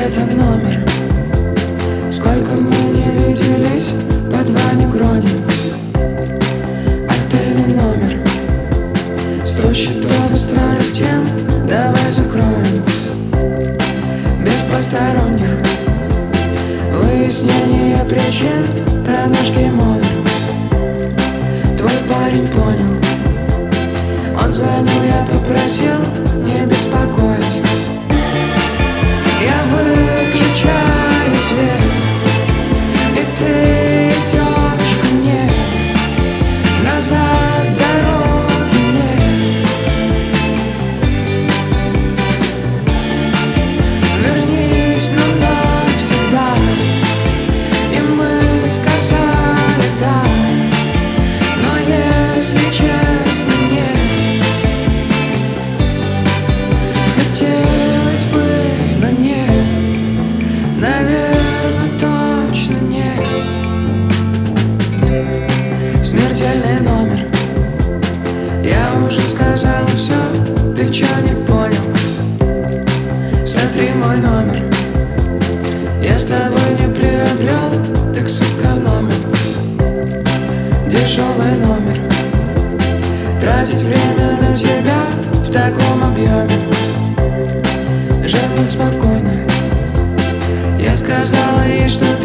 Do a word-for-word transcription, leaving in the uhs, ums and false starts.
это номер. Сколько мы не виделись, по два не гроним. Отельный номер. Сто счетов и старых тем, давай закроем. Без посторонних выяснение причин про наш гейм-овер. Твой парень понял. Он звонил, я попросил не беспокоить. Я выключаю свет, и ты идешь ко мне. Назад дороги нет. Вернись, но навсегда. И мы сказали да, но если честно, нет. Хотелось бы, но нет. Наверное, точно нет. Смертельный номер. Я уже сказала все, ты чё не понял? Смотри мой номер. Я с тобой не приобрел, так сэкономил. Дешевый номер. Тратить время на тебя в таком объеме. Жить спокойно. Я сказала ей, что